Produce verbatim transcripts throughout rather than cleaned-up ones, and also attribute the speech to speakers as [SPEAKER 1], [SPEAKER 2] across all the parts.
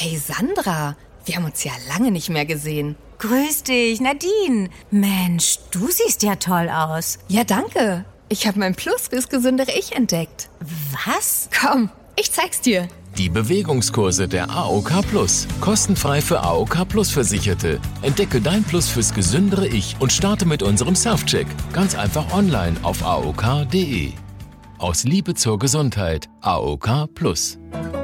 [SPEAKER 1] Hey Sandra, wir haben uns ja lange nicht mehr gesehen.
[SPEAKER 2] Grüß dich, Nadine. Mensch, du siehst ja toll aus.
[SPEAKER 1] Ja, danke. Ich habe mein Plus fürs gesündere Ich entdeckt.
[SPEAKER 2] Was?
[SPEAKER 1] Komm, ich zeig's dir.
[SPEAKER 3] Die Bewegungskurse der A O K Plus. Kostenfrei für A O K Plus Versicherte. Entdecke dein Plus fürs gesündere Ich und starte mit unserem Self-Check. Ganz einfach online auf A O K punkt D E. Aus Liebe zur Gesundheit. A O K Plus.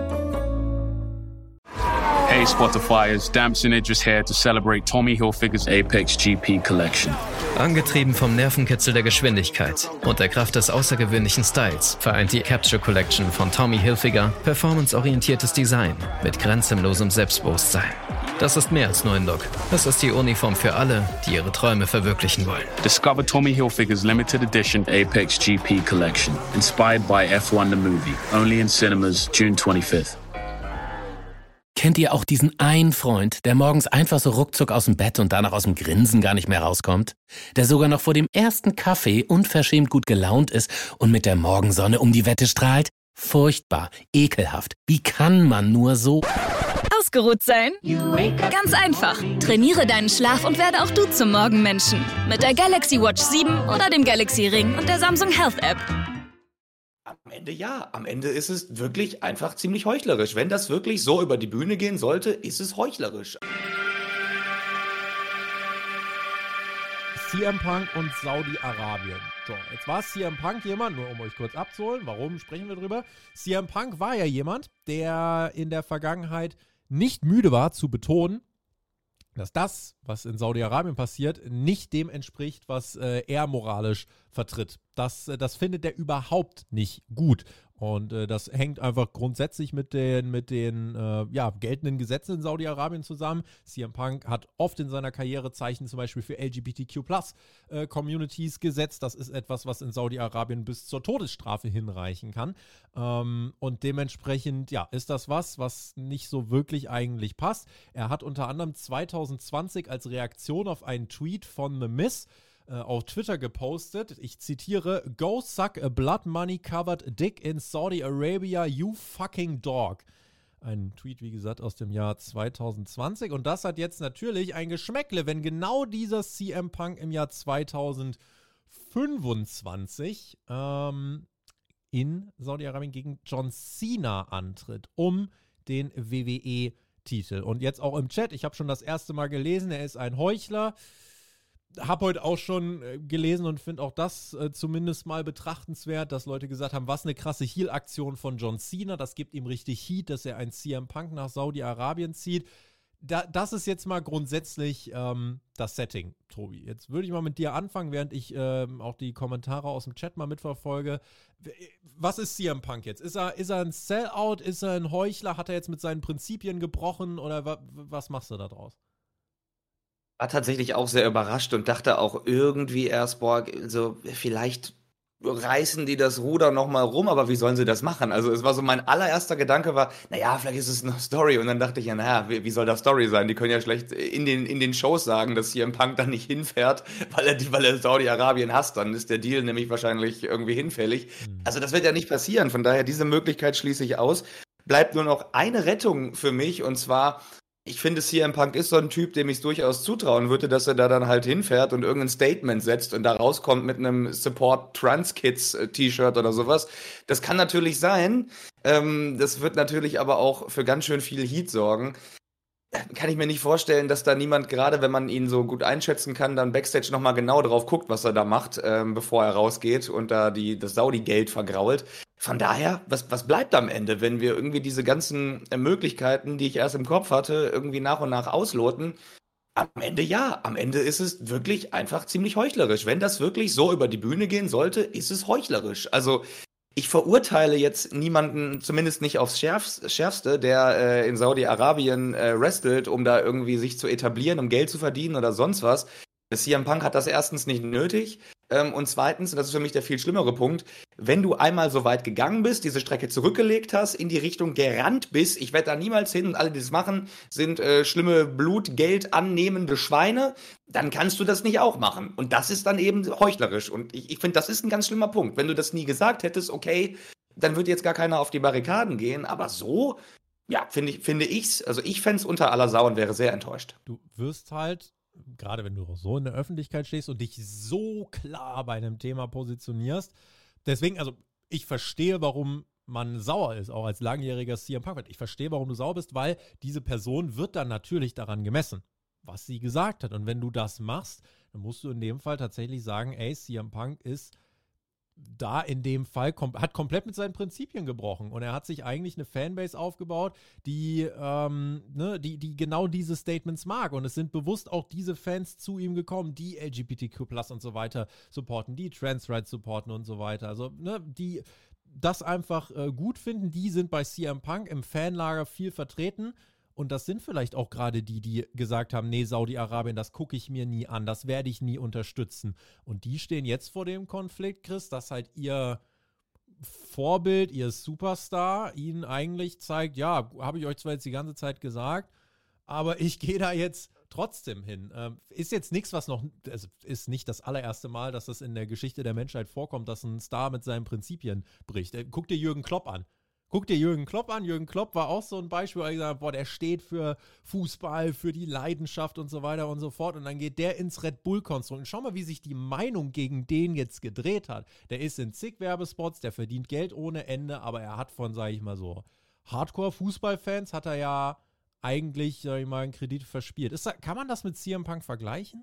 [SPEAKER 4] Hey Spotifyers, Damson Idris here to celebrate Tommy Hilfiger's Apex G P Collection.
[SPEAKER 5] Angetrieben vom Nervenkitzel der Geschwindigkeit und der Kraft des außergewöhnlichen Styles vereint die Capture Collection von Tommy Hilfiger performanceorientiertes Design mit grenzenlosem Selbstbewusstsein. Das ist mehr als nur ein Look. Das ist die Uniform für alle, die ihre Träume verwirklichen wollen.
[SPEAKER 4] Discover Tommy Hilfiger's limited edition Apex G P Collection, inspired by F one the movie. Only in cinemas, June twenty-fifth.
[SPEAKER 3] Kennt ihr auch diesen einen Freund, der morgens einfach so ruckzuck aus dem Bett und danach aus dem Grinsen gar nicht mehr rauskommt? Der sogar noch vor dem ersten Kaffee unverschämt gut gelaunt ist und mit der Morgensonne um die Wette strahlt? Furchtbar, ekelhaft. Wie kann man nur so...
[SPEAKER 6] Ausgeruht sein? Ganz einfach. Trainiere deinen Schlaf und werde auch du zum Morgenmenschen. Mit der Galaxy Watch sieben oder dem Galaxy Ring und der Samsung Health App.
[SPEAKER 7] Am Ende ja. Am Ende ist es wirklich einfach ziemlich heuchlerisch. Wenn das wirklich so über die Bühne gehen sollte, ist es heuchlerisch.
[SPEAKER 8] C M Punk und Saudi-Arabien. So, jetzt war C M Punk jemand, nur um euch kurz abzuholen, warum sprechen wir drüber? C M Punk war ja jemand, der in der Vergangenheit nicht müde war zu betonen, dass das, was in Saudi-Arabien passiert, nicht dem entspricht, was äh, er moralisch vertritt. Das, äh, das findet er überhaupt nicht gut. Und äh, das hängt einfach grundsätzlich mit den, mit den äh, ja, geltenden Gesetzen in Saudi-Arabien zusammen. C M Punk hat oft in seiner Karriere Zeichen zum Beispiel für L G B T Q Plus äh, Communities gesetzt. Das ist etwas, was in Saudi-Arabien bis zur Todesstrafe hinreichen kann. Ähm, und dementsprechend, ja, ist das was, was nicht so wirklich eigentlich passt. Er hat unter anderem zwanzig zwanzig als Reaktion auf einen Tweet von The Miz auf Twitter gepostet, ich zitiere, "Go suck a blood money covered dick in Saudi Arabia, you fucking dog." Ein Tweet, wie gesagt, aus dem Jahr zwanzig zwanzig. Und das hat jetzt natürlich ein Geschmäckle, wenn genau dieser C M Punk im Jahr zwanzig fünfundzwanzig ähm, in Saudi-Arabien gegen John Cena antritt, um den W W E-Titel. Und jetzt auch im Chat, ich habe schon das erste Mal gelesen, er ist ein Heuchler. Habe heute auch schon äh, gelesen und finde auch das äh, zumindest mal betrachtenswert, dass Leute gesagt haben, was eine krasse Heel-Aktion von John Cena, das gibt ihm richtig Heat, dass er einen C M Punk nach Saudi-Arabien zieht. Da, das ist jetzt mal grundsätzlich ähm, das Setting, Tobi. Jetzt würde ich mal mit dir anfangen, während ich ähm, auch die Kommentare aus dem Chat mal mitverfolge. Was ist C M Punk jetzt? Ist er, ist er ein Sellout? Ist er ein Heuchler? Hat er jetzt mit seinen Prinzipien gebrochen? Oder wa- was machst du da draus?
[SPEAKER 7] War tatsächlich auch sehr überrascht und dachte auch irgendwie erst, boah, also vielleicht reißen die das Ruder nochmal rum, aber wie sollen sie das machen? Also es war so, mein allererster Gedanke war, naja, vielleicht ist es eine Story. Und dann dachte ich ja, naja, wie, wie soll das Story sein? Die können ja schlecht in den, in den Shows sagen, dass C M Punk dann nicht hinfährt, weil er, weil er Saudi-Arabien hasst. Dann ist der Deal nämlich wahrscheinlich irgendwie hinfällig. Also das wird ja nicht passieren. Von daher, diese Möglichkeit schließe ich aus. Bleibt nur noch eine Rettung für mich, und zwar, ich finde, C M Punk ist so ein Typ, dem ich es durchaus zutrauen würde, dass er da dann halt hinfährt und irgendein Statement setzt und da rauskommt mit einem Support Trans Kids T-Shirt oder sowas. Das kann natürlich sein. Ähm, das wird natürlich aber auch für ganz schön viel Heat sorgen. Kann ich mir nicht vorstellen, dass da niemand, gerade wenn man ihn so gut einschätzen kann, dann Backstage nochmal genau drauf guckt, was er da macht, ähm, bevor er rausgeht und da die, das Saudi-Geld vergrault. Von daher, was, was bleibt am Ende, wenn wir irgendwie diese ganzen äh, Möglichkeiten, die ich erst im Kopf hatte, irgendwie nach und nach ausloten? Am Ende ja, am Ende ist es wirklich einfach ziemlich heuchlerisch. Wenn das wirklich so über die Bühne gehen sollte, ist es heuchlerisch. Also ich verurteile jetzt niemanden, zumindest nicht aufs Schärfs- Schärfste, der äh, in Saudi-Arabien äh, wrestelt, um da irgendwie sich zu etablieren, um Geld zu verdienen oder sonst was. C M Punk hat das erstens nicht nötig. Ähm, und zweitens, und das ist für mich der viel schlimmere Punkt, wenn du einmal so weit gegangen bist, diese Strecke zurückgelegt hast, in die Richtung gerannt bist, ich werde da niemals hin und alle, die das machen, sind äh, schlimme Blutgeld annehmende Schweine, dann kannst du das nicht auch machen. Und das ist dann eben heuchlerisch. Und ich, ich finde, das ist ein ganz schlimmer Punkt. Wenn du das nie gesagt hättest, okay, dann würde jetzt gar keiner auf die Barrikaden gehen, aber so, ja, finde ich, finde ich's. Also ich fände es unter aller Sau und wäre sehr enttäuscht.
[SPEAKER 8] Du wirst halt, gerade wenn du auch so in der Öffentlichkeit stehst und dich so klar bei einem Thema positionierst, deswegen, also ich verstehe, warum man sauer ist, auch als langjähriger C M Punk. Ich verstehe, warum du sauer bist, weil diese Person wird dann natürlich daran gemessen, was sie gesagt hat. Und wenn du das machst, dann musst du in dem Fall tatsächlich sagen, ey, C M Punk ist da in dem Fall, kom- hat komplett mit seinen Prinzipien gebrochen. Und er hat sich eigentlich eine Fanbase aufgebaut, die, ähm, ne, die, die genau diese Statements mag. Und es sind bewusst auch diese Fans zu ihm gekommen, die L G B T Q plus und so weiter supporten, die Trans Rights supporten und so weiter. Also, ne, die das einfach äh, gut finden, die sind bei C M Punk im Fanlager viel vertreten. Und das sind vielleicht auch gerade die, die gesagt haben, nee, Saudi-Arabien, das gucke ich mir nie an, das werde ich nie unterstützen. Und die stehen jetzt vor dem Konflikt, Chris, dass halt ihr Vorbild, ihr Superstar ihnen eigentlich zeigt, ja, habe ich euch zwar jetzt die ganze Zeit gesagt, aber ich gehe da jetzt trotzdem hin. Ähm, ist jetzt nichts, was noch, also ist nicht das allererste Mal, dass das in der Geschichte der Menschheit vorkommt, dass ein Star mit seinen Prinzipien bricht. Äh, guck dir Jürgen Klopp an. Guck dir Jürgen Klopp an. Jürgen Klopp war auch so ein Beispiel, wo er gesagt hat, boah, der steht für Fußball, für die Leidenschaft und so weiter und so fort. Und dann geht der ins Red Bull-Konstrukt. Und schau mal, wie sich die Meinung gegen den jetzt gedreht hat. Der ist in zig Werbespots, der verdient Geld ohne Ende, aber er hat von, sag ich mal so, Hardcore-Fußballfans hat er ja eigentlich, sag ich mal, einen Kredit verspielt. Ist da, kann man das mit C M Punk vergleichen?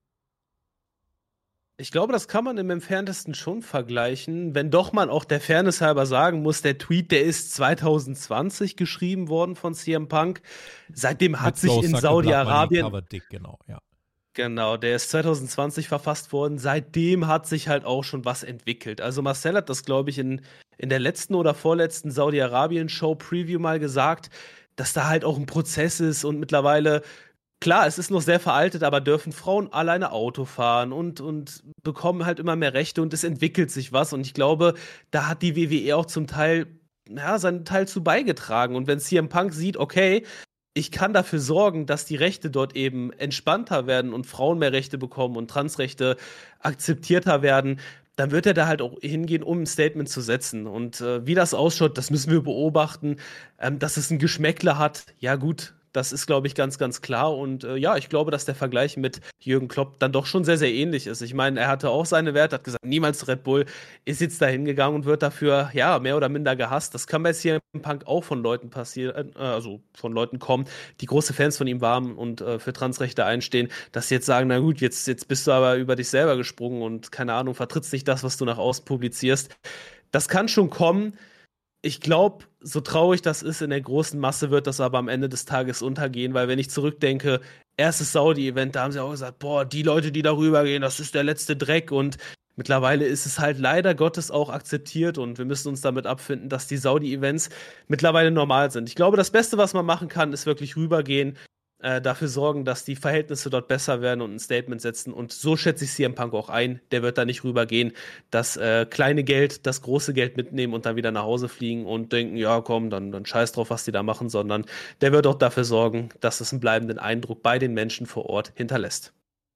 [SPEAKER 9] Ich glaube, das kann man im Entferntesten schon vergleichen, wenn doch man auch der Fairness halber sagen muss, der Tweet, der ist zwanzig zwanzig geschrieben worden von C M Punk. Seitdem hat sich in Saudi-Arabien...
[SPEAKER 8] Genau, ja.
[SPEAKER 9] Genau, der ist zwanzig zwanzig verfasst worden. Seitdem hat sich halt auch schon was entwickelt. Also Marcel hat das, glaube ich, in, in der letzten oder vorletzten Saudi-Arabien-Show-Preview mal gesagt, dass da halt auch ein Prozess ist und mittlerweile... Klar, es ist noch sehr veraltet, aber dürfen Frauen alleine Auto fahren und, und bekommen halt immer mehr Rechte und es entwickelt sich was. Und ich glaube, da hat die W W E auch zum Teil, ja, seinen Teil zu beigetragen. Und wenn C M Punk sieht, okay, ich kann dafür sorgen, dass die Rechte dort eben entspannter werden und Frauen mehr Rechte bekommen und Transrechte akzeptierter werden, dann wird er da halt auch hingehen, um ein Statement zu setzen. Und äh, wie das ausschaut, das müssen wir beobachten. Ähm, dass es ein Geschmäckle hat, ja gut, das ist, glaube ich, ganz, ganz klar. Und äh, ja, ich glaube, dass der Vergleich mit Jürgen Klopp dann doch schon sehr, sehr ähnlich ist. Ich meine, er hatte auch seine Werte, hat gesagt, niemals Red Bull, ist jetzt da hingegangen und wird dafür, ja, mehr oder minder gehasst. Das kann bei C M Punk auch von Leuten passieren, äh, also von Leuten kommen, die große Fans von ihm waren und äh, für Transrechte einstehen, dass sie jetzt sagen, na gut, jetzt, jetzt bist du aber über dich selber gesprungen und, keine Ahnung, vertrittst nicht das, was du nach außen publizierst. Das kann schon kommen. Ich glaube, so traurig das ist, in der großen Masse wird das aber am Ende des Tages untergehen, weil wenn ich zurückdenke, erstes Saudi-Event, da haben sie auch gesagt, boah, die Leute, die darüber gehen, das ist der letzte Dreck und mittlerweile ist es halt leider Gottes auch akzeptiert und wir müssen uns damit abfinden, dass die Saudi-Events mittlerweile normal sind. Ich glaube, das Beste, was man machen kann, ist wirklich rübergehen, äh, dafür sorgen, dass die Verhältnisse dort besser werden und ein Statement setzen. Und so schätze ich C M Punk auch ein. Der wird da nicht rübergehen, das äh, kleine Geld, das große Geld mitnehmen und dann wieder nach Hause fliegen und denken, ja komm, dann, dann scheiß drauf, was die da machen, sondern der wird auch dafür sorgen, dass es einen bleibenden Eindruck bei den Menschen vor Ort hinterlässt.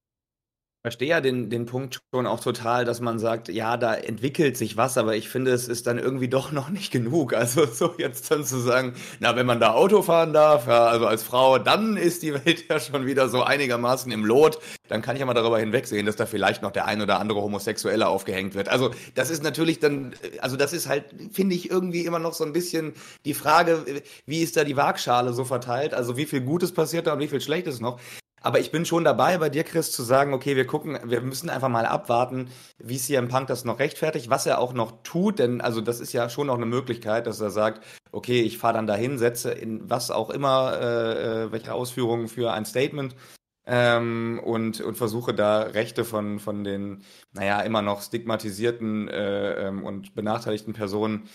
[SPEAKER 7] Ich verstehe ja den, den Punkt schon auch total, dass man sagt, ja, da entwickelt sich was, aber ich finde, es ist dann irgendwie doch noch nicht genug. Also so jetzt dann zu sagen, na, wenn man da Auto fahren darf, ja, also als Frau, dann ist die Welt ja schon wieder so einigermaßen im Lot. Dann kann ich ja mal darüber hinwegsehen, dass da vielleicht noch der ein oder andere Homosexuelle aufgehängt wird. Also das ist natürlich dann, also das ist halt, finde ich, irgendwie immer noch so ein bisschen die Frage, wie ist da die Waagschale so verteilt? Also wie viel Gutes passiert da und wie viel Schlechtes noch? Aber ich bin schon dabei, bei dir, Chris, zu sagen, okay, wir gucken, wir müssen einfach mal abwarten, wie C M Punk das noch rechtfertigt, was er auch noch tut, denn also das ist ja schon noch eine Möglichkeit, dass er sagt, okay, ich fahre dann dahin, setze in was auch immer, äh, welche Ausführungen für ein Statement ähm, und, und versuche da Rechte von, von den, naja, immer noch stigmatisierten äh, ähm, und benachteiligten Personen,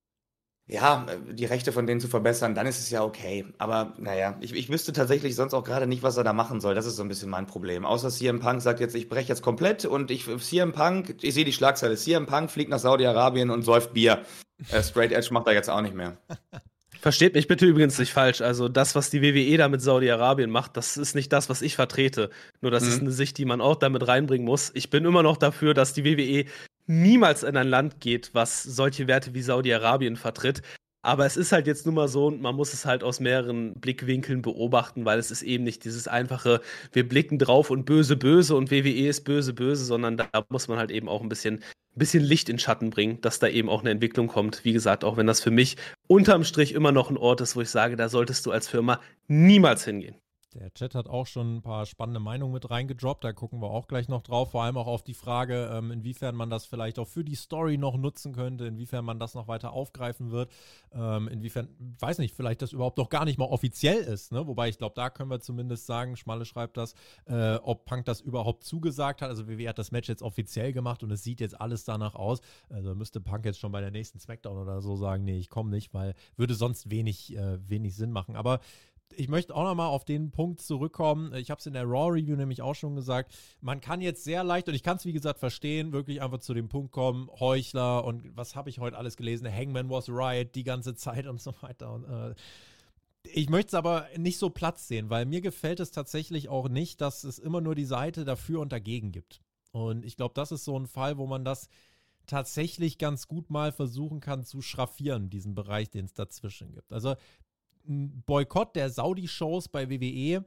[SPEAKER 7] ja, die Rechte von denen zu verbessern, dann ist es ja okay. Aber naja, ich, ich wüsste tatsächlich sonst auch gerade nicht, was er da machen soll. Das ist so ein bisschen mein Problem. Außer C M Punk sagt jetzt, ich breche jetzt komplett und ich C M Punk, ich sehe die Schlagzeile, C M Punk fliegt nach Saudi-Arabien und säuft Bier. Äh, Straight Edge macht er jetzt auch nicht mehr.
[SPEAKER 9] Versteht mich bitte übrigens nicht falsch. Also das, was die W W E da mit Saudi-Arabien macht, das ist nicht das, was ich vertrete. Nur das mhm. ist eine Sicht, die man auch damit reinbringen muss. Ich bin immer noch dafür, dass die W W E niemals in ein Land geht, was solche Werte wie Saudi-Arabien vertritt. Aber es ist halt jetzt nun mal so, und man muss es halt aus mehreren Blickwinkeln beobachten, weil es ist eben nicht dieses einfache, wir blicken drauf und böse, böse und W W E ist böse, böse, sondern da muss man halt eben auch ein bisschen, ein bisschen Licht in Schatten bringen, dass da eben auch eine Entwicklung kommt. Wie gesagt, auch wenn das für mich unterm Strich immer noch ein Ort ist, wo ich sage, da solltest du als Firma niemals hingehen.
[SPEAKER 8] Der Chat hat auch schon ein paar spannende Meinungen mit reingedroppt, da gucken wir auch gleich noch drauf, vor allem auch auf die Frage, ähm, inwiefern man das vielleicht auch für die Story noch nutzen könnte, inwiefern man das noch weiter aufgreifen wird, ähm, inwiefern, ich weiß nicht, vielleicht das überhaupt noch gar nicht mal offiziell ist, ne? Wobei ich glaube, da können wir zumindest sagen, Schmalle schreibt das, äh, ob Punk das überhaupt zugesagt hat, also W W E hat das Match jetzt offiziell gemacht und es sieht jetzt alles danach aus, also müsste Punk jetzt schon bei der nächsten Smackdown oder so sagen, nee, ich komme nicht, weil würde sonst wenig, äh, wenig Sinn machen, aber ich möchte auch nochmal auf den Punkt zurückkommen. Ich habe es in der Raw-Review nämlich auch schon gesagt. Man kann jetzt sehr leicht, und ich kann es wie gesagt verstehen, wirklich einfach zu dem Punkt kommen, Heuchler und was habe ich heute alles gelesen? Hangman was right die ganze Zeit und so weiter. Und, äh, ich möchte es aber nicht so platt sehen, weil mir gefällt es tatsächlich auch nicht, dass es immer nur die Seite dafür und dagegen gibt. Und ich glaube, das ist so ein Fall, wo man das tatsächlich ganz gut mal versuchen kann zu schraffieren, diesen Bereich, den es dazwischen gibt. Also ein Boykott der Saudi-Shows bei W W E,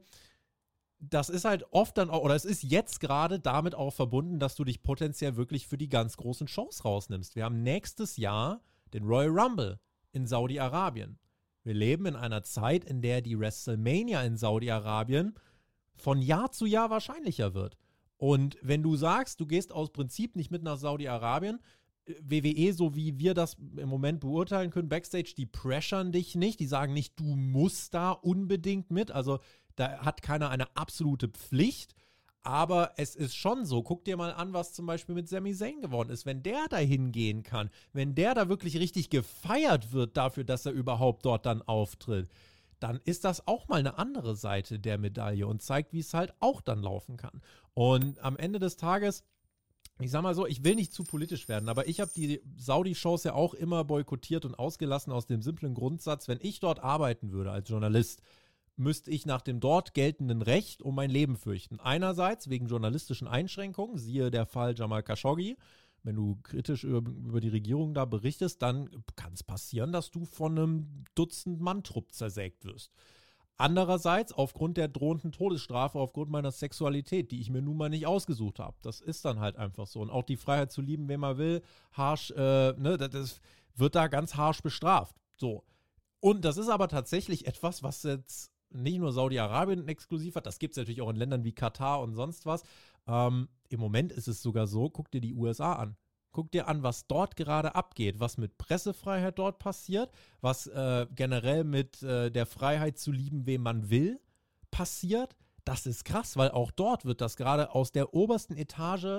[SPEAKER 8] das ist halt oft dann auch, oder es ist jetzt gerade damit auch verbunden, dass du dich potenziell wirklich für die ganz großen Shows rausnimmst. Wir haben nächstes Jahr den Royal Rumble in Saudi-Arabien. Wir leben in einer Zeit, in der die WrestleMania in Saudi-Arabien von Jahr zu Jahr wahrscheinlicher wird. Und wenn du sagst, du gehst aus Prinzip nicht mit nach Saudi-Arabien, W W E, so wie wir das im Moment beurteilen können, Backstage, die pressern dich nicht, die sagen nicht, du musst da unbedingt mit, also da hat keiner eine absolute Pflicht, aber es ist schon so, guck dir mal an, was zum Beispiel mit Sami Zayn geworden ist, wenn der da hingehen kann, wenn der da wirklich richtig gefeiert wird dafür, dass er überhaupt dort dann auftritt, dann ist das auch mal eine andere Seite der Medaille und zeigt, wie es halt auch dann laufen kann. Und am Ende des Tages, ich sag mal so, ich will nicht zu politisch werden, aber ich habe die Saudi-Shows ja auch immer boykottiert und ausgelassen aus dem simplen Grundsatz, wenn ich dort arbeiten würde als Journalist, müsste ich nach dem dort geltenden Recht um mein Leben fürchten. Einerseits wegen journalistischen Einschränkungen, siehe der Fall Jamal Khashoggi. Wenn du kritisch über, über die Regierung da berichtest, dann kann es passieren, dass du von einem Dutzend Manntrupp zersägt wirst. Andererseits, aufgrund der drohenden Todesstrafe, aufgrund meiner Sexualität, die ich mir nun mal nicht ausgesucht habe. Das ist dann halt einfach so. Und auch die Freiheit zu lieben, wen man will, harsch, äh, ne, das, das wird da ganz harsch bestraft. So. Und das ist aber tatsächlich etwas, was jetzt nicht nur Saudi-Arabien exklusiv hat, das gibt es natürlich auch in Ländern wie Katar und sonst was. Ähm, im Moment ist es sogar so, guck dir die U S A an. Guck dir an, was dort gerade abgeht, was mit Pressefreiheit dort passiert, was äh, generell mit äh, der Freiheit zu lieben, wem man will, passiert. Das ist krass, weil auch dort wird das gerade aus der obersten Etage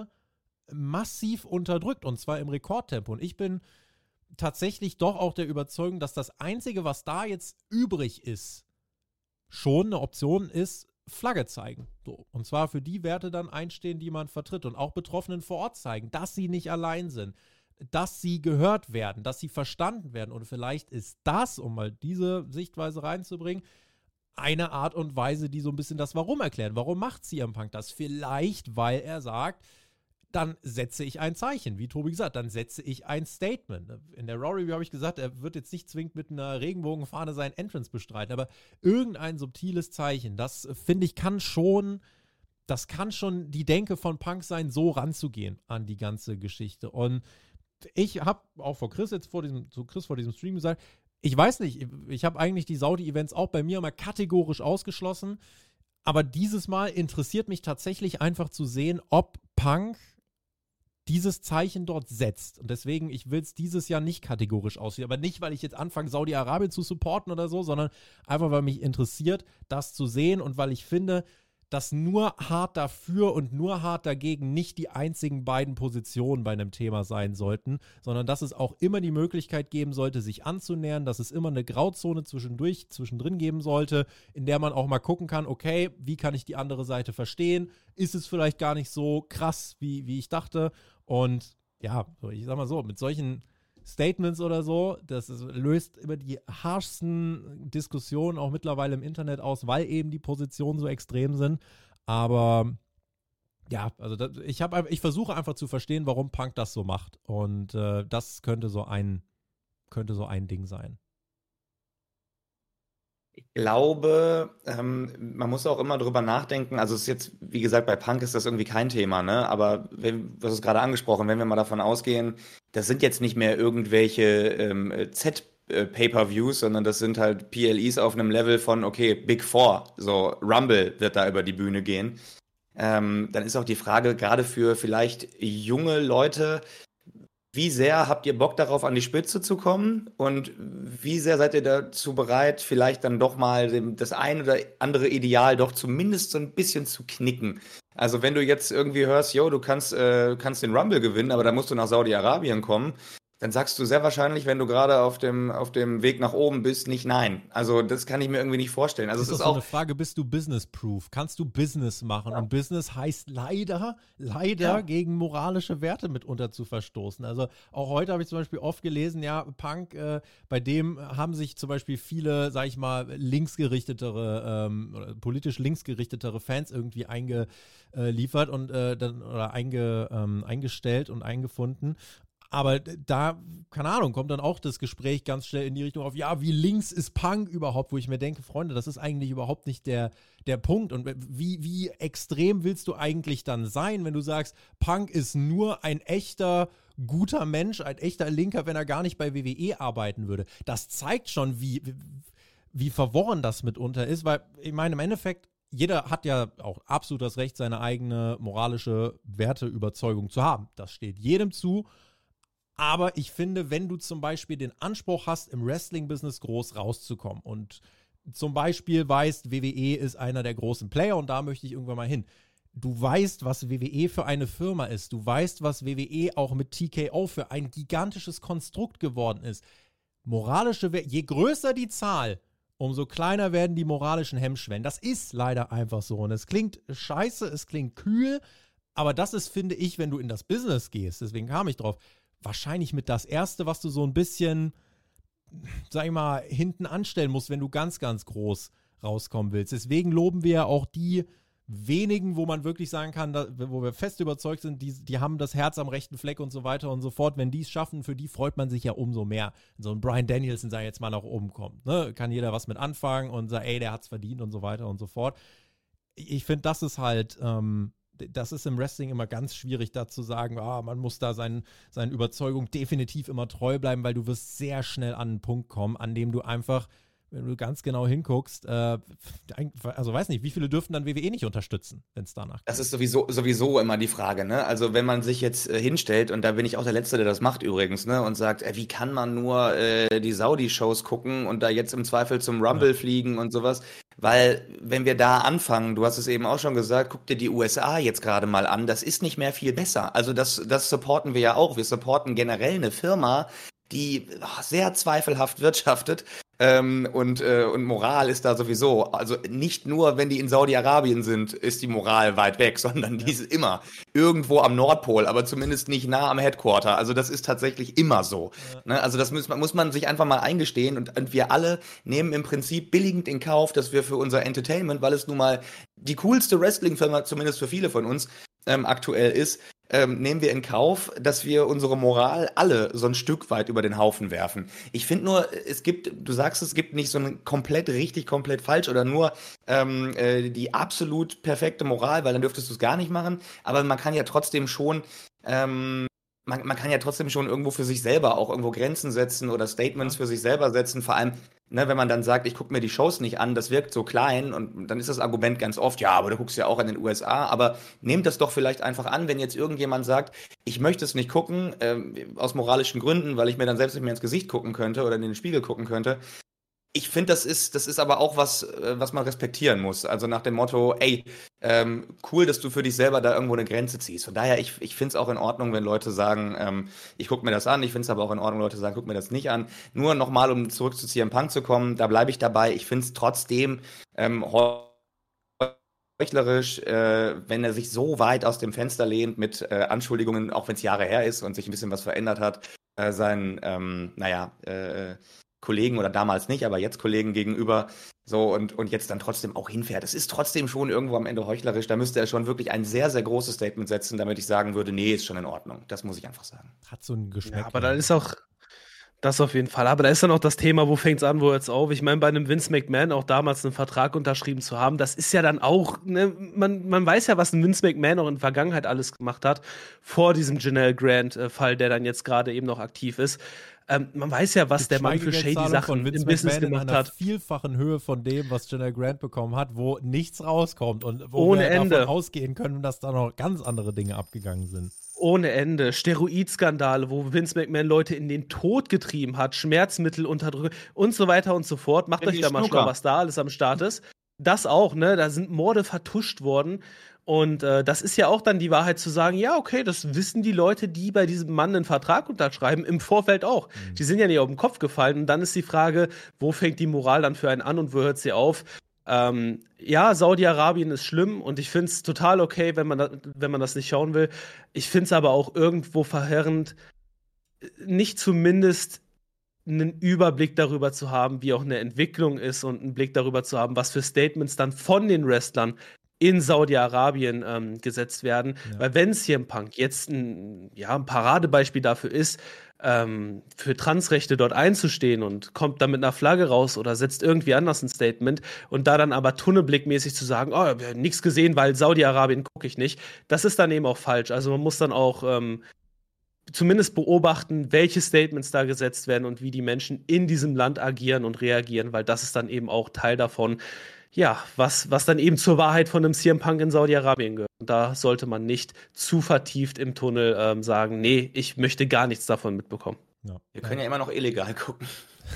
[SPEAKER 8] massiv unterdrückt und zwar im Rekordtempo. Und ich bin tatsächlich doch auch der Überzeugung, dass das Einzige, was da jetzt übrig ist, schon eine Option ist, Flagge zeigen. So. Und zwar für die Werte dann einstehen, die man vertritt und auch Betroffenen vor Ort zeigen, dass sie nicht allein sind, dass sie gehört werden, dass sie verstanden werden. Und vielleicht ist das, um mal diese Sichtweise reinzubringen, eine Art und Weise, die so ein bisschen das Warum erklären. Warum macht C M Punk das? Vielleicht, weil er sagt, dann setze ich ein Zeichen. Wie Tobi gesagt, dann setze ich ein Statement. In der Raw Review habe ich gesagt, er wird jetzt nicht zwingend mit einer Regenbogenfahne seinen Entrance bestreiten, aber irgendein subtiles Zeichen, das finde ich kann schon, das kann schon die Denke von Punk sein, so ranzugehen an die ganze Geschichte. Und ich habe auch vor Chris jetzt vor diesem, zu Chris vor diesem Stream gesagt, ich weiß nicht, ich habe eigentlich die Saudi-Events auch bei mir mal kategorisch ausgeschlossen, aber dieses Mal interessiert mich tatsächlich einfach zu sehen, ob Punk dieses Zeichen dort setzt. Und deswegen, ich will es dieses Jahr nicht kategorisch aussehen. Aber nicht, weil ich jetzt anfange, Saudi-Arabien zu supporten oder so, sondern einfach, weil mich interessiert, das zu sehen und weil ich finde, dass nur hart dafür und nur hart dagegen nicht die einzigen beiden Positionen bei einem Thema sein sollten, sondern dass es auch immer die Möglichkeit geben sollte, sich anzunähern, dass es immer eine Grauzone zwischendurch, zwischendrin geben sollte, in der man auch mal gucken kann, okay, wie kann ich die andere Seite verstehen? Ist es vielleicht gar nicht so krass, wie, wie ich dachte? Und ja, ich sag mal so, mit solchen Statements oder so, das ist, löst immer die harschsten Diskussionen auch mittlerweile im Internet aus, weil eben die Positionen so extrem sind. Aber ja, also das, ich habe, ich versuche einfach zu verstehen, warum Punk das so macht. Und äh, das könnte so ein, könnte so ein Ding sein.
[SPEAKER 7] Ich glaube, ähm, man muss auch immer drüber nachdenken. Also es ist jetzt, wie gesagt, bei Punk ist das irgendwie kein Thema, ne? Aber wenn, du hast es gerade angesprochen, wenn wir mal davon ausgehen, das sind jetzt nicht mehr irgendwelche ähm, Z-Pay-per-Views, sondern das sind halt P L Es auf einem Level von, okay, Big Four, so Rumble wird da über die Bühne gehen. Ähm, dann ist auch die Frage, gerade für vielleicht junge Leute, wie sehr habt ihr Bock darauf, an die Spitze zu kommen? Und wie sehr seid ihr dazu bereit, vielleicht dann doch mal dem, das ein oder andere Ideal doch zumindest so ein bisschen zu knicken? Also wenn du jetzt irgendwie hörst, yo, du kannst, äh, kannst den Rumble gewinnen, aber da musst du nach Saudi-Arabien kommen, dann sagst du sehr wahrscheinlich, wenn du gerade auf dem, auf dem Weg nach oben bist, nicht nein. Also das kann ich mir irgendwie nicht vorstellen. Also
[SPEAKER 8] Das
[SPEAKER 7] es
[SPEAKER 8] ist
[SPEAKER 7] ist
[SPEAKER 8] doch so
[SPEAKER 7] auch
[SPEAKER 8] eine Frage, bist du business-proof? Kannst du Business machen? Und Business heißt leider, leider
[SPEAKER 7] Ja.
[SPEAKER 8] gegen moralische Werte mitunter zu verstoßen. Also auch heute habe ich zum Beispiel oft gelesen, ja, Punk, äh, bei dem haben sich zum Beispiel viele, sag ich mal, linksgerichtetere, ähm, oder politisch linksgerichtetere Fans irgendwie eingeliefert und äh, dann oder einge, ähm, eingestellt und eingefunden. Aber da, keine Ahnung, kommt dann auch das Gespräch ganz schnell in die Richtung auf, ja, wie links ist Punk überhaupt, wo ich mir denke, Freunde, das ist eigentlich überhaupt nicht der, der Punkt. Und wie, wie extrem willst du eigentlich dann sein, wenn du sagst, Punk ist nur ein echter, guter Mensch, ein echter Linker, wenn er gar nicht bei W W E arbeiten würde. Das zeigt schon, wie, wie verworren das mitunter ist, weil ich meine, im Endeffekt, jeder hat ja auch absolut das Recht, seine eigene moralische Werteüberzeugung zu haben. Das steht jedem zu. Aber ich finde, wenn du zum Beispiel den Anspruch hast, im Wrestling-Business groß rauszukommen und zum Beispiel weißt, W W E ist einer der großen Player und da möchte ich irgendwann mal hin. Du weißt, was W W E für eine Firma ist. Du weißt, was W W E auch mit T K O für ein gigantisches Konstrukt geworden ist. Moralische Werte, je größer die Zahl, umso kleiner werden die moralischen Hemmschwellen. Das ist leider einfach so. Und es klingt scheiße, es klingt kühl, aber das ist, finde ich, wenn du in das Business gehst, deswegen kam ich drauf, wahrscheinlich mit das Erste, was du so ein bisschen, sag ich mal, hinten anstellen musst, wenn du ganz, ganz groß rauskommen willst. Deswegen loben wir ja auch die wenigen, wo man wirklich sagen kann, da, wo wir fest überzeugt sind, die, die haben das Herz am rechten Fleck und so weiter und so fort. Wenn die es schaffen, für die freut man sich ja umso mehr. So ein Bryan Danielson, sag ich jetzt mal, nach oben kommt. Ne? Kann jeder was mit anfangen und sagt, ey, der hat's verdient und so weiter und so fort. Ich finde, das ist halt, ähm, das ist im Wrestling immer ganz schwierig, da zu sagen, ah, man muss da seinen, seinen Überzeugungen definitiv immer treu bleiben, weil du wirst sehr schnell an einen Punkt kommen, an dem du einfach, wenn du ganz genau hinguckst, äh, also weiß nicht, wie viele dürften dann W W E nicht unterstützen, wenn es danach geht.
[SPEAKER 7] Das ist sowieso, sowieso immer die Frage, ne? Also wenn man sich jetzt äh, hinstellt, und da bin ich auch der Letzte, der das macht übrigens, ne? Und sagt, äh, wie kann man nur äh, die Saudi-Shows gucken und da jetzt im Zweifel zum Rumble
[SPEAKER 8] Ja.
[SPEAKER 7] fliegen und sowas. Weil, wenn wir da anfangen, du hast es eben auch schon gesagt, guck dir die U S A jetzt gerade mal an, das ist nicht mehr viel besser. Also das, das supporten wir ja auch. Wir supporten generell eine Firma, die ach, sehr zweifelhaft wirtschaftet. Ähm, und, äh, und Moral ist da sowieso, also nicht nur, wenn die in Saudi-Arabien sind, ist die Moral weit weg, sondern die ist immer irgendwo am Nordpol, aber zumindest nicht nah am Headquarter. Also das ist tatsächlich immer so.
[SPEAKER 8] Ja.
[SPEAKER 7] Ne? Also das muss man, muss man sich einfach mal eingestehen und, und wir alle nehmen im Prinzip billigend in Kauf, dass wir für unser Entertainment, weil es nun mal die coolste Wrestling-Firma, zumindest für viele von uns, ähm, aktuell ist, Ähm, nehmen wir in Kauf, dass wir unsere Moral alle so ein Stück weit über den Haufen werfen. Ich finde nur, es gibt, du sagst, es gibt nicht so ein komplett richtig, komplett falsch oder nur ähm, äh, die absolut perfekte Moral, weil dann dürftest du es gar nicht machen. Aber man kann ja trotzdem schon, ähm, man, man kann ja trotzdem schon irgendwo für sich selber auch irgendwo Grenzen setzen oder Statements für sich selber setzen. Vor allem, ne, wenn man dann sagt, ich gucke mir die Shows nicht an, das wirkt so klein und dann ist das Argument ganz oft, ja, aber du guckst ja auch in den U S A, aber nehmt das doch vielleicht einfach an, wenn jetzt irgendjemand sagt, ich möchte es nicht gucken, ähm, aus moralischen Gründen, weil ich mir dann selbst nicht mehr ins Gesicht gucken könnte oder in den Spiegel gucken könnte. Ich finde, das ist, das ist aber auch was, äh, was man respektieren muss. Also nach dem Motto, ey, ähm, cool, dass du für dich selber da irgendwo eine Grenze ziehst. Von daher, ich, ich finde es auch in Ordnung, wenn Leute sagen, ähm, ich gucke mir das an. Ich finde es aber auch in Ordnung, Leute sagen, guck mir das nicht an. Nur nochmal, um zurück zu C M Punk zu kommen, da bleibe ich dabei. Ich finde es trotzdem ähm, heuchlerisch, äh, wenn er sich so weit aus dem Fenster lehnt mit äh, Anschuldigungen, auch wenn es Jahre her ist und sich ein bisschen was verändert hat, äh, seinen, ähm, naja, äh, Kollegen oder damals nicht, aber jetzt Kollegen gegenüber so und, und jetzt dann trotzdem auch hinfährt. Das ist trotzdem schon irgendwo am Ende heuchlerisch. Da müsste er schon wirklich ein sehr, sehr großes Statement setzen, damit ich sagen würde, nee, ist schon in Ordnung. Das muss ich einfach sagen.
[SPEAKER 8] Hat so ein Geschmäck.
[SPEAKER 9] Ja, aber dann ist auch, Das auf jeden Fall. Aber da ist dann auch das Thema, wo fängt es an, wo hört es auf? Ich meine, bei einem Vince McMahon auch damals einen Vertrag unterschrieben zu haben, das ist ja dann auch, ne, man, man weiß ja, was ein Vince McMahon auch in der Vergangenheit alles gemacht hat, vor diesem Janelle Grant-Fall, der dann jetzt gerade eben noch aktiv ist. Ähm, man weiß ja, was
[SPEAKER 8] Die
[SPEAKER 9] der Mann für shady
[SPEAKER 8] Schweigegeldzahlung von
[SPEAKER 9] Sachen
[SPEAKER 8] Vince
[SPEAKER 9] im Business
[SPEAKER 8] McMahon
[SPEAKER 9] gemacht
[SPEAKER 8] in einer
[SPEAKER 9] hat.
[SPEAKER 8] vielfachen Höhe von dem, was Janelle Grant bekommen hat, wo nichts rauskommt und wo
[SPEAKER 9] Ohne
[SPEAKER 8] wir
[SPEAKER 9] Ende.
[SPEAKER 8] davon ausgehen können, dass da noch ganz andere Dinge abgegangen sind.
[SPEAKER 9] Ohne Ende. Steroidskandale, wo Vince McMahon Leute in den Tod getrieben hat, Schmerzmittel unterdrücken und so weiter und so fort. Macht
[SPEAKER 7] Bin
[SPEAKER 9] euch
[SPEAKER 7] die
[SPEAKER 9] da mal
[SPEAKER 7] Schnucker.
[SPEAKER 9] schlau, was da alles am Start ist. Das auch, ne? Da sind Morde vertuscht worden. Und äh, das ist ja auch dann die Wahrheit zu sagen, ja, okay, das wissen die Leute, die bei diesem Mann einen Vertrag unterschreiben, im Vorfeld auch. Mhm. Die sind ja nicht auf den Kopf gefallen. Und dann ist die Frage, wo fängt die Moral dann für einen an und wo hört sie auf? Ähm, ja, Saudi-Arabien ist schlimm und ich finde es total okay, wenn man, da, wenn man das nicht schauen will. Ich finde es aber auch irgendwo verheerend, nicht zumindest einen Überblick darüber zu haben, wie auch eine Entwicklung ist und einen Blick darüber zu haben, was für Statements dann von den Wrestlern in Saudi-Arabien ähm, gesetzt werden. Ja. Weil wenn C M Punk jetzt ein, ja, ein Paradebeispiel dafür ist, ähm, für Transrechte dort einzustehen und kommt da mit einer Flagge raus oder setzt irgendwie anders ein Statement und da dann aber tunnelblickmäßig zu sagen, oh, ich habe nichts gesehen, weil Saudi-Arabien gucke ich nicht, das ist dann eben auch falsch. Also man muss dann auch ähm, zumindest beobachten, welche Statements da gesetzt werden und wie die Menschen in diesem Land agieren und reagieren, weil das ist dann eben auch Teil davon, ja, was, was dann eben zur Wahrheit von einem C M Punk in Saudi-Arabien gehört. Und da sollte man nicht zu vertieft im Tunnel ähm, sagen, nee, ich möchte gar nichts davon mitbekommen.
[SPEAKER 8] Ja.
[SPEAKER 7] Wir können ja immer noch illegal gucken.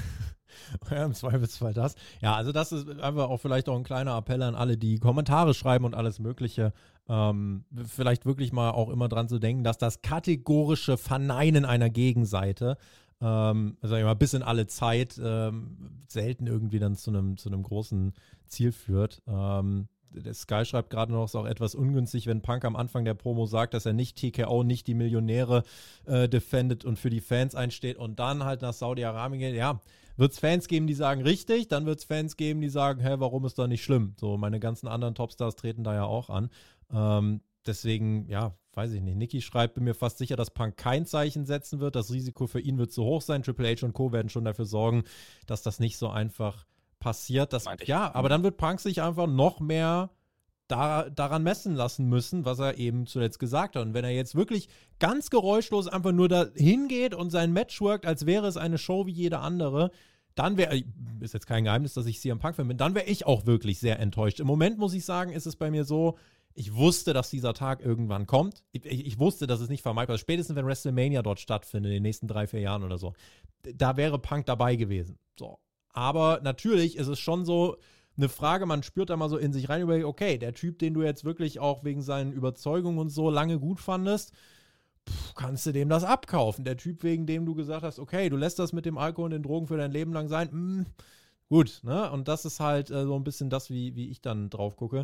[SPEAKER 8] Ja, im Zweifelsfall das. Ja, also das ist einfach auch vielleicht auch ein kleiner Appell an alle, die Kommentare schreiben und alles Mögliche. Ähm, vielleicht wirklich mal auch immer dran zu denken, dass das kategorische Verneinen einer Gegenseite ähm, sag ich mal, bis in alle Zeit ähm, selten irgendwie dann zu einem zu einem großen Ziel führt. Ähm, der Sky schreibt gerade noch, es ist auch etwas ungünstig, wenn Punk am Anfang der Promo sagt, dass er nicht T K O, nicht die Millionäre äh, defendet und für die Fans einsteht und dann halt nach Saudi-Arabien geht. Ja, wird es Fans geben, die sagen richtig, dann wird es Fans geben, die sagen, hä, warum ist das nicht schlimm? So, meine ganzen anderen Topstars treten da ja auch an. Ähm, deswegen, ja, weiß ich nicht. Niki schreibt, bin mir fast sicher, dass Punk kein Zeichen setzen wird. Das Risiko für ihn wird zu hoch sein. Triple H und Co. werden schon dafür sorgen, dass das nicht so einfach passiert. Das, ja, aber dann wird Punk sich einfach noch mehr da, daran messen lassen müssen, was er eben zuletzt gesagt hat. Und wenn er jetzt wirklich ganz geräuschlos einfach nur da hingeht und sein Match workt, als wäre es eine Show wie jede andere, dann wäre, ist jetzt kein Geheimnis, dass ich C M Punk-Fan bin, dann wäre ich auch wirklich sehr enttäuscht. Im Moment muss ich sagen, ist es bei mir so, ich wusste, dass dieser Tag irgendwann kommt. Ich, ich, ich wusste, dass es nicht vermeidbar ist. Spätestens, wenn WrestleMania dort stattfindet, in den nächsten drei, vier Jahren oder so, da wäre Punk dabei gewesen. So. Aber natürlich ist es schon so eine Frage, man spürt da mal so in sich rein, überlegt, okay, der Typ, den du jetzt wirklich auch wegen seinen Überzeugungen und so lange gut fandest, pff, kannst du dem das abkaufen? Der Typ, wegen dem du gesagt hast, okay, du lässt das mit dem Alkohol und den Drogen für dein Leben lang sein, mh, gut, ne? Und das ist halt äh, so ein bisschen das, wie, wie ich dann drauf gucke.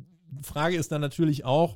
[SPEAKER 8] Frage ist dann natürlich auch,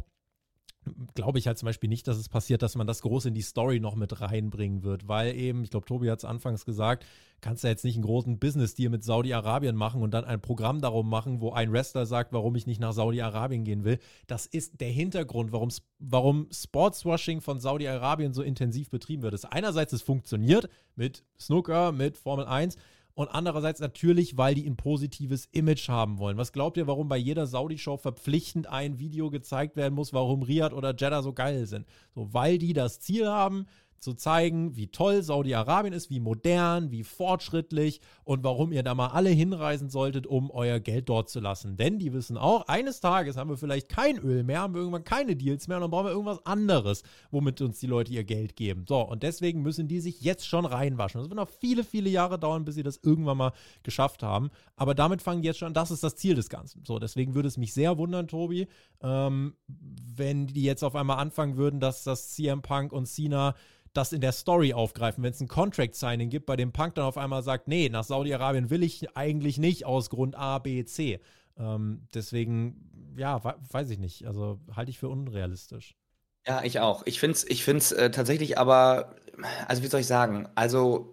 [SPEAKER 8] glaube ich halt zum Beispiel nicht, dass es passiert, dass man das groß in die Story noch mit reinbringen wird, weil eben, ich glaube, Tobi hat es anfangs gesagt, kannst du ja jetzt nicht einen großen Business-Deal mit Saudi-Arabien machen und dann ein Programm darum machen, wo ein Wrestler sagt, warum ich nicht nach Saudi-Arabien gehen will. Das ist der Hintergrund, warum, warum Sportswashing von Saudi-Arabien so intensiv betrieben wird. Das ist einerseits, es funktioniert mit Snooker, mit Formel eins, und andererseits natürlich, weil die ein positives Image haben wollen. Was glaubt ihr, warum bei jeder Saudi-Show verpflichtend ein Video gezeigt werden muss, warum Riyadh oder Jeddah so geil sind? So, weil die das Ziel haben, zu zeigen, wie toll Saudi-Arabien ist, wie modern, wie fortschrittlich und warum ihr da mal alle hinreisen solltet, um euer Geld dort zu lassen. Denn die wissen auch, eines Tages haben wir vielleicht kein Öl mehr, haben wir irgendwann keine Deals mehr und dann brauchen wir irgendwas anderes, womit uns die Leute ihr Geld geben. So, und deswegen müssen die sich jetzt schon reinwaschen. Es wird noch viele, viele Jahre dauern, bis sie das irgendwann mal geschafft haben. Aber damit fangen die jetzt schon, das ist das Ziel des Ganzen. So, deswegen würde es mich sehr wundern, Tobi, ähm, wenn die jetzt auf einmal anfangen würden, dass das C M Punk und Cena das in der Story aufgreifen, wenn es ein Contract-Signing gibt, bei dem Punk dann auf einmal sagt, nee, nach Saudi-Arabien will ich eigentlich nicht aus Grund A, B, C. Ähm, deswegen, ja, weiß ich nicht. Also halte ich für unrealistisch.
[SPEAKER 7] Ja, ich auch. Ich finde es ich find's, äh, tatsächlich aber, also wie soll ich sagen, also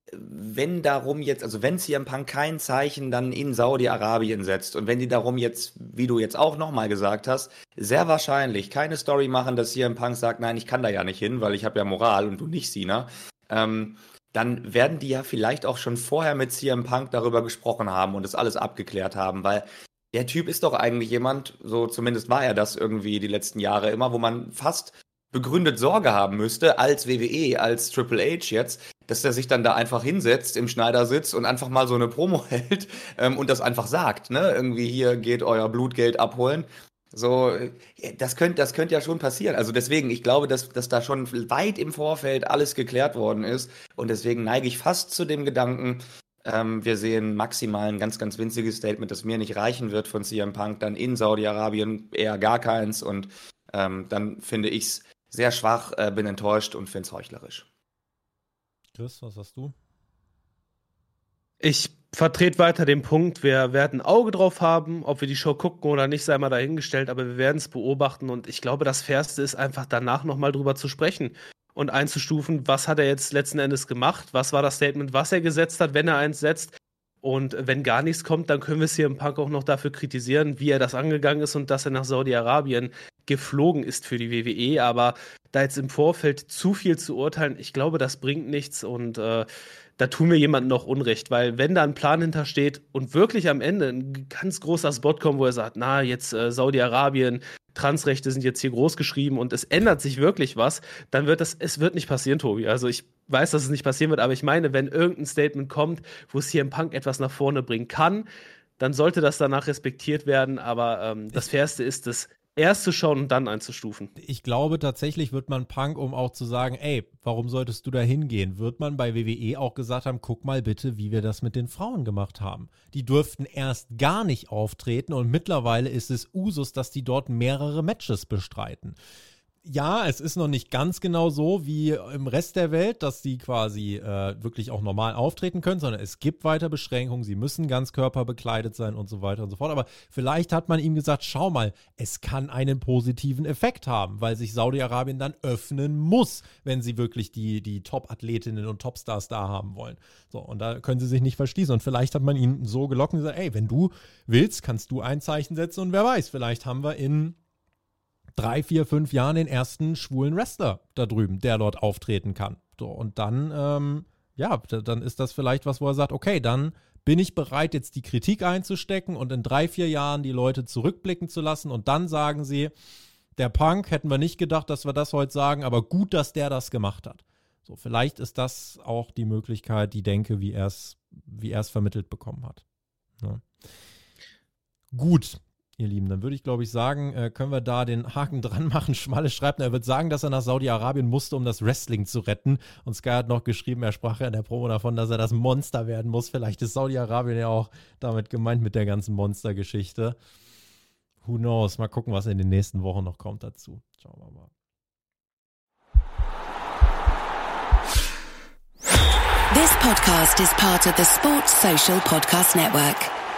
[SPEAKER 7] wenn darum jetzt, also wenn C M Punk kein Zeichen dann in Saudi-Arabien setzt und wenn die darum jetzt, wie du jetzt auch nochmal gesagt hast, sehr wahrscheinlich keine Story machen, dass C M Punk sagt, nein, ich kann da ja nicht hin, weil ich habe ja Moral und du nicht, Cena, ähm, dann werden die ja vielleicht auch schon vorher mit C M Punk darüber gesprochen haben und das alles abgeklärt haben, weil der Typ ist doch eigentlich jemand, so zumindest war er das irgendwie die letzten Jahre immer, wo man fast begründet Sorge haben müsste, als W W E, als Triple H jetzt, dass der sich dann da einfach hinsetzt im Schneidersitz und einfach mal so eine Promo hält ähm, und das einfach sagt, ne? Irgendwie hier geht euer Blutgeld abholen. So, das könnte das könnt ja schon passieren. Also deswegen, ich glaube, dass, dass da schon weit im Vorfeld alles geklärt worden ist. Und deswegen neige ich fast zu dem Gedanken, ähm, wir sehen maximal ein ganz, ganz winziges Statement, das mir nicht reichen wird von C M Punk, dann in Saudi-Arabien eher gar keins. Und ähm, dann finde ich es sehr schwach, äh, bin enttäuscht und finde es heuchlerisch.
[SPEAKER 8] Chris, was hast du?
[SPEAKER 9] Ich vertrete weiter den Punkt, wir werden ein Auge drauf haben, ob wir die Show gucken oder nicht, sei mal dahingestellt, aber wir werden es beobachten und ich glaube, das Fairste ist einfach danach nochmal drüber zu sprechen und einzustufen, was hat er jetzt letzten Endes gemacht, was war das Statement, was er gesetzt hat, wenn er eins setzt und wenn gar nichts kommt, dann können wir C M Punk auch noch dafür kritisieren, wie er das angegangen ist und dass er nach Saudi-Arabien geflogen ist für die W W E, aber da jetzt im Vorfeld zu viel zu urteilen, ich glaube, das bringt nichts und äh, da tun wir jemandem noch Unrecht, weil wenn da ein Plan hintersteht und wirklich am Ende ein ganz großer Spot kommt, wo er sagt, na, jetzt äh, Saudi-Arabien, Transrechte sind jetzt hier groß geschrieben und es ändert sich wirklich was, dann wird das, es wird nicht passieren, Tobi. Also ich weiß, dass es nicht passieren wird, aber ich meine, wenn irgendein Statement kommt, wo C M Punk etwas nach vorne bringen kann, dann sollte das danach respektiert werden, aber ähm, das Fairste ist es, erst zu schauen und dann einzustufen.
[SPEAKER 8] Ich glaube, tatsächlich wird man Punk, um auch zu sagen, ey, warum solltest du da hingehen, wird man bei W W E auch gesagt haben, guck mal bitte, wie wir das mit den Frauen gemacht haben. Die durften erst gar nicht auftreten und mittlerweile ist es Usus, dass die dort mehrere Matches bestreiten. Ja, es ist noch nicht ganz genau so wie im Rest der Welt, dass die quasi äh, wirklich auch normal auftreten können, sondern es gibt weiter Beschränkungen, sie müssen ganzkörperbekleidet sein und so weiter und so fort. Aber vielleicht hat man ihm gesagt, schau mal, es kann einen positiven Effekt haben, weil sich Saudi-Arabien dann öffnen muss, wenn sie wirklich die, die Top-Athletinnen und Topstars da haben wollen. So, und da können sie sich nicht verschließen. Und vielleicht hat man ihn so gelockt und gesagt, ey, wenn du willst, kannst du ein Zeichen setzen und wer weiß, vielleicht haben wir in drei, vier, fünf Jahren den ersten schwulen Wrestler da drüben, der dort auftreten kann. So, und dann, ähm, ja, dann ist das vielleicht was, wo er sagt, okay, dann bin ich bereit, jetzt die Kritik einzustecken und in drei, vier Jahren die Leute zurückblicken zu lassen und dann sagen sie, der Punk, hätten wir nicht gedacht, dass wir das heute sagen, aber gut, dass der das gemacht hat. So, vielleicht ist das auch die Möglichkeit, die Denke, wie er es wie er es vermittelt bekommen hat. Ja. Gut. Ihr Lieben, dann würde ich, glaube ich, sagen, äh, können wir da den Haken dran machen. Schmalle schreibt, er wird sagen, dass er nach Saudi-Arabien musste, um das Wrestling zu retten. Und Sky hat noch geschrieben, er sprach ja in der Promo davon, dass er das Monster werden muss. Vielleicht ist Saudi-Arabien ja auch damit gemeint mit der ganzen Monster-Geschichte. Who knows? Mal gucken, was in den nächsten Wochen noch kommt dazu. Schauen wir mal.
[SPEAKER 10] This podcast is part of the Sports Social Podcast Network.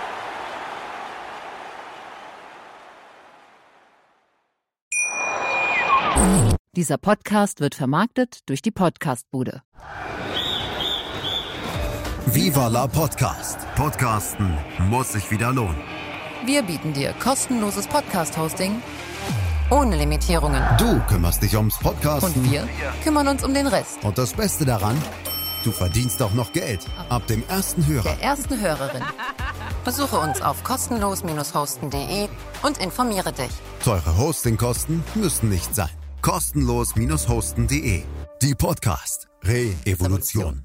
[SPEAKER 11] Dieser Podcast wird vermarktet durch die Podcastbude.
[SPEAKER 12] Viva la Podcast. Podcasten muss sich wieder lohnen.
[SPEAKER 11] Wir bieten dir kostenloses Podcast-Hosting ohne Limitierungen.
[SPEAKER 12] Du kümmerst dich ums Podcasten.
[SPEAKER 11] Und wir kümmern uns um den Rest.
[SPEAKER 12] Und das Beste daran, du verdienst auch noch Geld. Ab dem ersten Hörer.
[SPEAKER 11] Der ersten Hörerin. Besuche uns auf kostenlos hosten punkt de und informiere dich.
[SPEAKER 12] Teure Hostingkosten müssen nicht sein. kostenlos hosten punkt de. Die Podcast Re-Evolution.